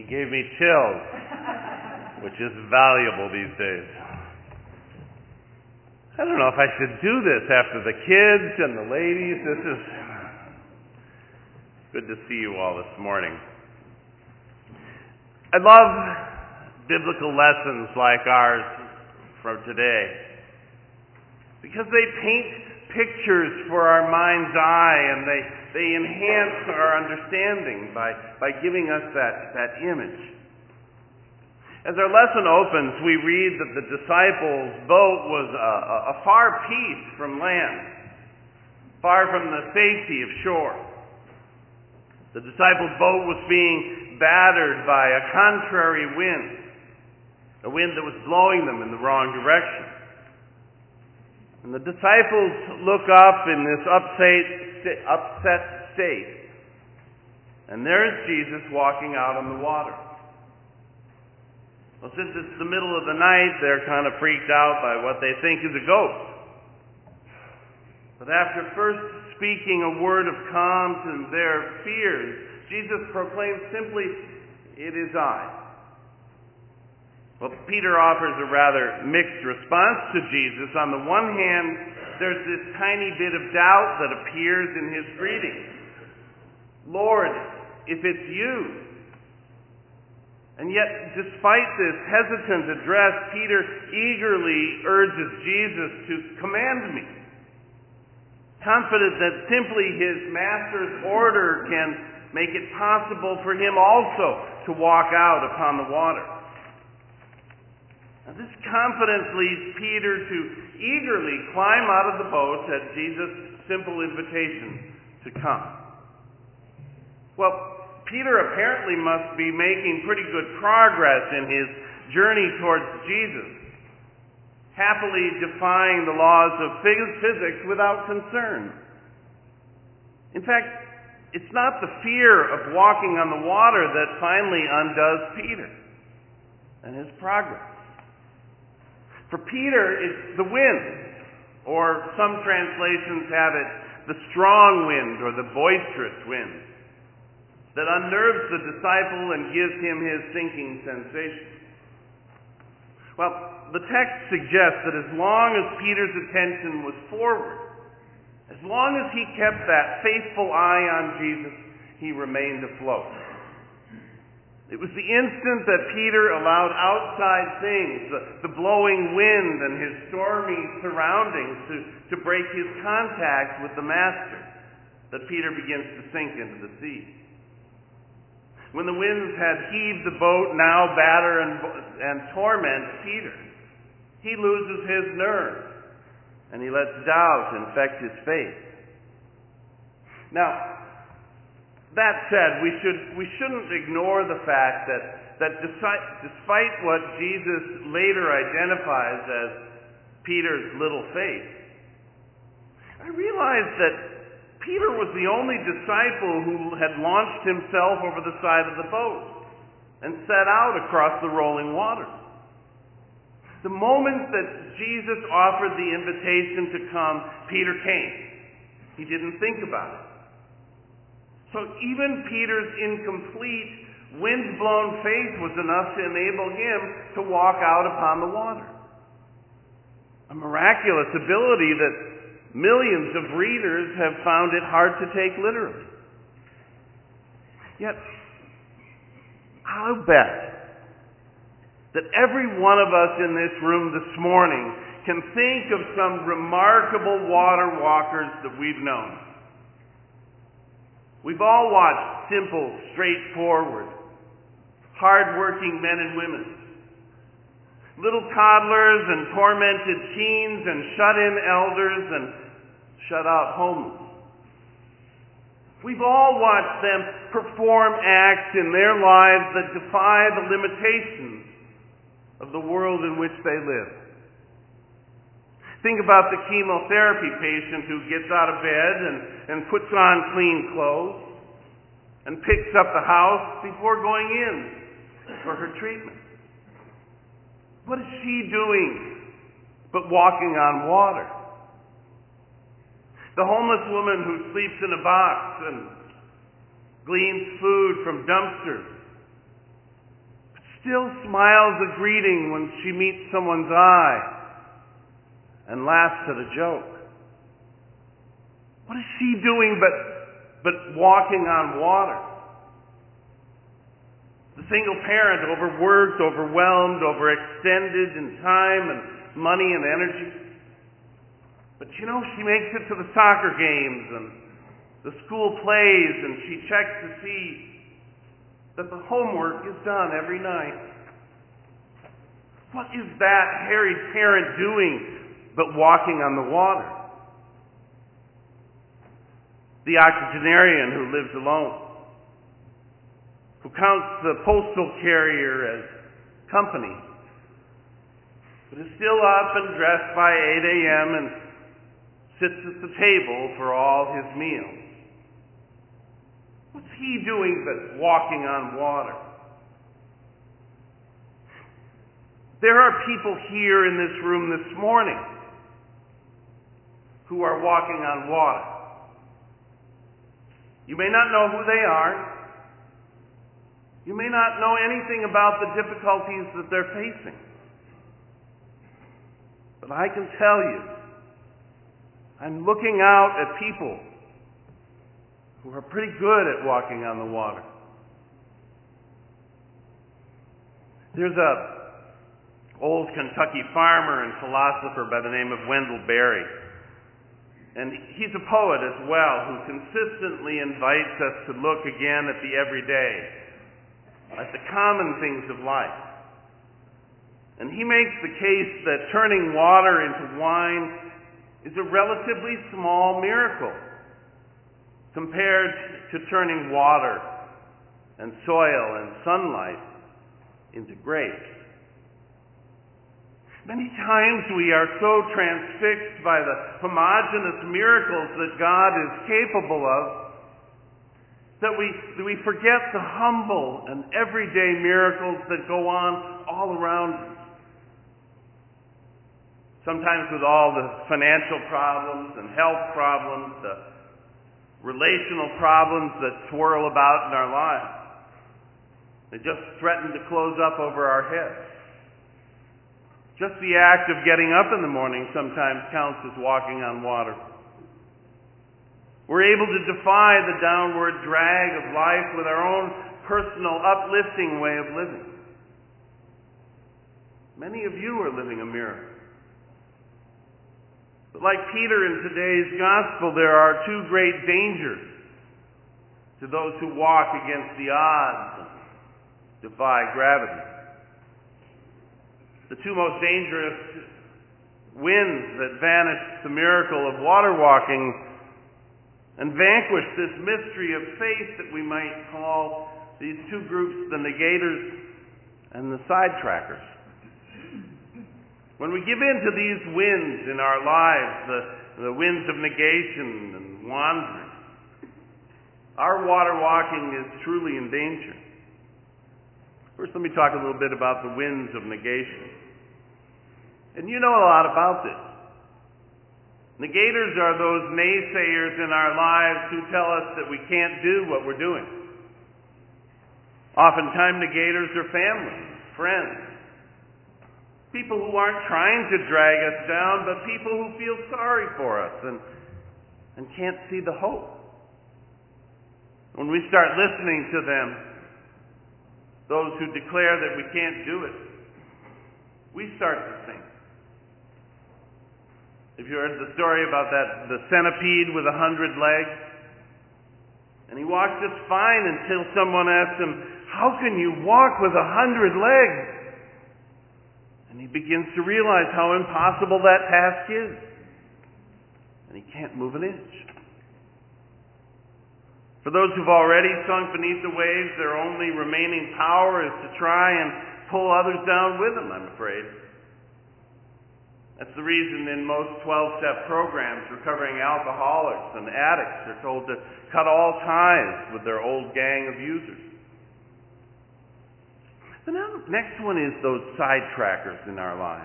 He gave me chills, which is valuable these days. I don't know if I should do this after the kids and the ladies. This is good to see you all this morning. I love biblical lessons like ours from today because they paint pictures for our mind's eye, and they enhance our understanding by giving us that image. As our lesson opens, we read that the disciples' boat was a far piece from land, far from the safety of shore. The disciples' boat was being battered by a contrary wind, a wind that was blowing them in the wrong direction. And the disciples look up in this upset state, and there's Jesus walking out on the water. Well, since it's the middle of the night, they're kind of freaked out by what they think is a ghost. But after first speaking a word of calm to their fears, Jesus proclaims simply, "It is I." Well, Peter offers a rather mixed response to Jesus. On the one hand, there's this tiny bit of doubt that appears in his greeting. "Lord, if it's you." And yet, despite this hesitant address, Peter eagerly urges Jesus to command me, confident that simply his master's order can make it possible for him also to walk out upon the water. Now, this confidence leads Peter to eagerly climb out of the boat at Jesus' simple invitation to come. Well, Peter apparently must be making pretty good progress in his journey towards Jesus, happily defying the laws of physics without concern. In fact, it's not the fear of walking on the water that finally undoes Peter and his progress. For Peter, it's the wind, or some translations have it, the strong wind or the boisterous wind, that unnerves the disciple and gives him his sinking sensation. Well, the text suggests that as long as Peter's attention was forward, as long as he kept that faithful eye on Jesus, he remained afloat. It was the instant that Peter allowed outside things, the blowing wind and his stormy surroundings, to break his contact with the Master, that Peter begins to sink into the sea. When the winds had heaved the boat, now batter and torment Peter, he loses his nerve, and he lets doubt infect his faith. Now, that said, we shouldn't ignore the fact that despite what Jesus later identifies as Peter's little faith, I realize that Peter was the only disciple who had launched himself over the side of the boat and set out across the rolling waters. The moment that Jesus offered the invitation to come, Peter came. He didn't think about it. So even Peter's incomplete, wind-blown faith was enough to enable him to walk out upon the water. A miraculous ability that millions of readers have found it hard to take literally. Yet, I'll bet that every one of us in this room this morning can think of some remarkable water walkers that we've known. We've all watched simple, straightforward, hard-working men and women, little toddlers and tormented teens and shut-in elders and shut-out homeless. We've all watched them perform acts in their lives that defy the limitations of the world in which they live. Think about the chemotherapy patient who gets out of bed and puts on clean clothes and picks up the house before going in for her treatment. What is she doing but walking on water? The homeless woman who sleeps in a box and gleans food from dumpsters still smiles a greeting when she meets someone's eye and laughs at a joke. What is she doing but walking on water? The single parent, overworked, overwhelmed, overextended in time and money and energy. But she makes it to the soccer games and the school plays, and she checks to see that the homework is done every night. What is that harried parent doing but walking on the water? The octogenarian who lives alone, who counts the postal carrier as company, but is still up and dressed by 8 a.m. and sits at the table for all his meals. What's he doing but walking on water? There are people here in this room this morning who are walking on water. You may not know who they are. You may not know anything about the difficulties that they're facing. But I can tell you, I'm looking out at people who are pretty good at walking on the water. There's an old Kentucky farmer and philosopher by the name of Wendell Berry. And he's a poet as well, who consistently invites us to look again at the everyday, at the common things of life. And he makes the case that turning water into wine is a relatively small miracle compared to turning water and soil and sunlight into grapes. Many times we are so transfixed by the homogeneous miracles that God is capable of that we forget the humble and everyday miracles that go on all around us. Sometimes with all the financial problems and health problems, the relational problems that swirl about in our lives, they just threaten to close up over our heads. Just the act of getting up in the morning sometimes counts as walking on water. We're able to defy the downward drag of life with our own personal, uplifting way of living. Many of you are living a miracle. But like Peter in today's gospel, there are two great dangers to those who walk against the odds and defy gravity. The two most dangerous winds that vanish the miracle of water walking and vanquish this mystery of faith that we might call these two groups, the negators and the sidetrackers. When we give in to these winds in our lives, the winds of negation and wandering, our water walking is truly in danger. First, let me talk a little bit about the winds of negation. And you know a lot about this. Negators are those naysayers in our lives who tell us that we can't do what we're doing. Oftentimes, negators are family, friends, people who aren't trying to drag us down, but people who feel sorry for us and can't see the hope. When we start listening to them, those who declare that we can't do it, we start to sink. If you heard the story about the centipede with 100 legs, and he walked just fine until someone asked him, "How can you walk with 100 legs?" And he begins to realize how impossible that task is. And he can't move an inch. For those who've already sunk beneath the waves, their only remaining power is to try and pull others down with them, I'm afraid. That's the reason in most 12-step programs, recovering alcoholics and addicts are told to cut all ties with their old gang of users. The next one is those sidetrackers in our lives.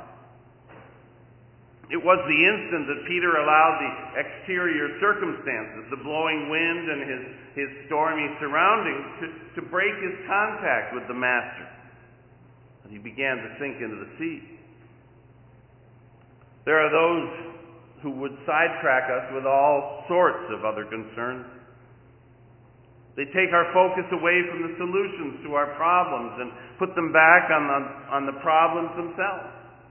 It was the instant that Peter allowed the exterior circumstances, the blowing wind and his stormy surroundings, to break his contact with the Master. and he began to sink into the sea. There are those who would sidetrack us with all sorts of other concerns. They take our focus away from the solutions to our problems and put them back on the problems themselves.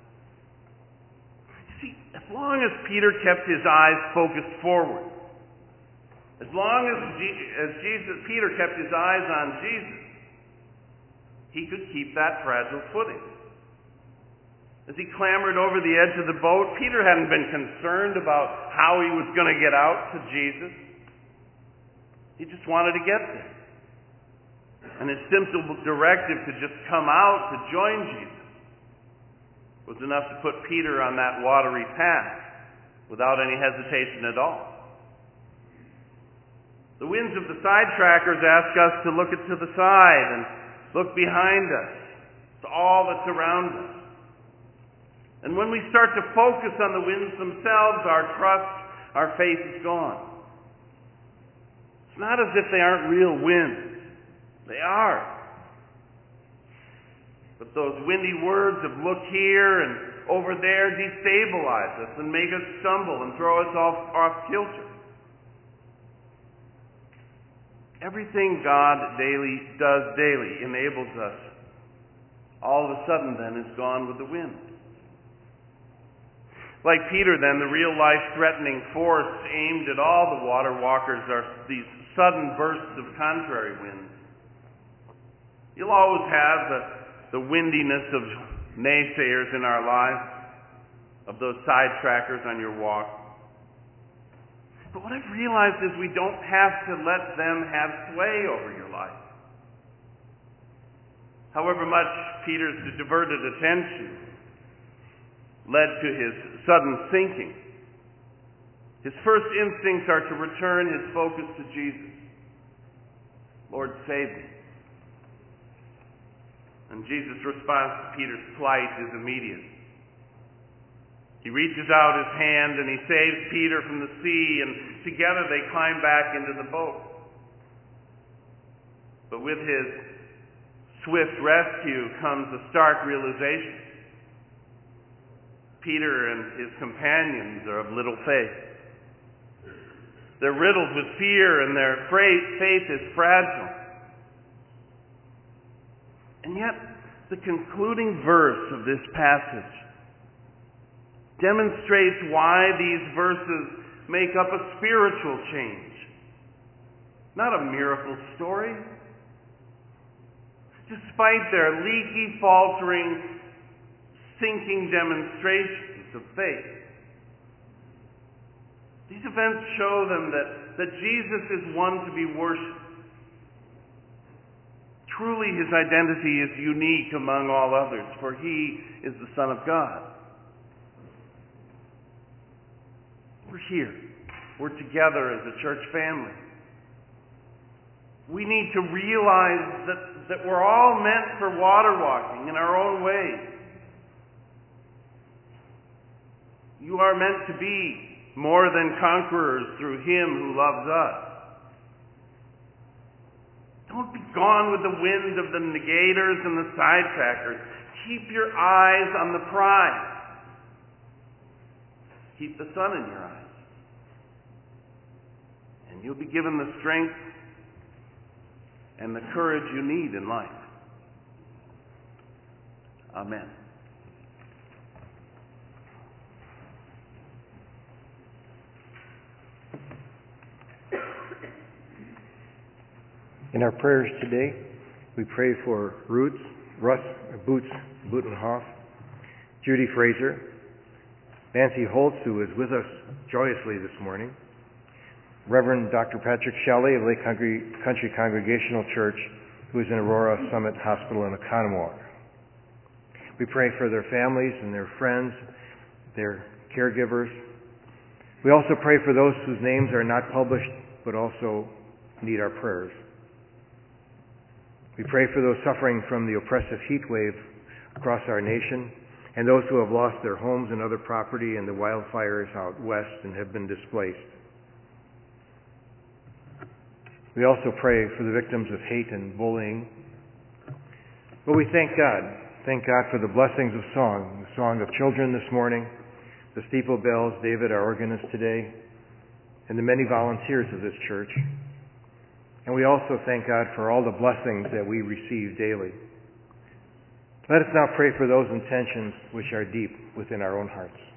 You see, as long as Peter kept his eyes focused forward, as long as Peter kept his eyes on Jesus, he could keep that fragile footing. As he clambered over the edge of the boat, Peter hadn't been concerned about how he was going to get out to Jesus. He just wanted to get there. And his simple directive to just come out to join Jesus was enough to put Peter on that watery path without any hesitation at all. The winds of the sidetrackers ask us to look to the side and look behind us, to all that's around us. And when we start to focus on the winds themselves, our trust, our faith is gone. It's not as if they aren't real winds. They are. But those windy words of look here and over there destabilize us and make us stumble and throw us off kilter. Everything God does daily enables us, all of a sudden then is gone with the wind. Like Peter then, the real life-threatening force aimed at all the water walkers are these sudden bursts of contrary winds. You'll always have the windiness of naysayers in our lives, of those sidetrackers on your walk. But what I've realized is we don't have to let them have sway over your life. However much Peter's diverted attention led to his sudden sinking, his first instincts are to return his focus to Jesus. Lord, save me. And Jesus' response to Peter's plight is immediate. He reaches out his hand and he saves Peter from the sea, and together they climb back into the boat. But with his swift rescue comes a stark realization. Peter and his companions are of little faith. They're riddled with fear and their faith is fragile. And yet, the concluding verse of this passage demonstrates why these verses make up a spiritual change, not a miracle story. Despite their leaky, faltering, sinking demonstrations of faith, these events show them that Jesus is one to be worshipped. Truly, his identity is unique among all others, for he is the Son of God. We're here. We're together as a church family. We need to realize that we're all meant for water walking in our own ways. You are meant to be more than conquerors through him who loves us. Don't be gone with the wind of the negators and the sidetrackers. Keep your eyes on the prize. Keep the sun in your eyes. And you'll be given the strength and the courage you need in life. Amen. In our prayers today, we pray for Ruth Butenhoff, Judy Fraser, Nancy Holtz, who is with us joyously this morning, Reverend Dr. Patrick Shelley of Lake Country Congregational Church, who is in Aurora Summit Hospital in Oconomowoc. We pray for their families and their friends, their caregivers. We also pray for those whose names are not published but also need our prayers. We pray for those suffering from the oppressive heat wave across our nation and those who have lost their homes and other property in the wildfires out west and have been displaced. We also pray for the victims of hate and bullying. But we thank God Thank God for the blessings of song, the song of children this morning, the steeple bells, David, our organist today, and the many volunteers of this church. And we also thank God for all the blessings that we receive daily. Let us now pray for those intentions which are deep within our own hearts.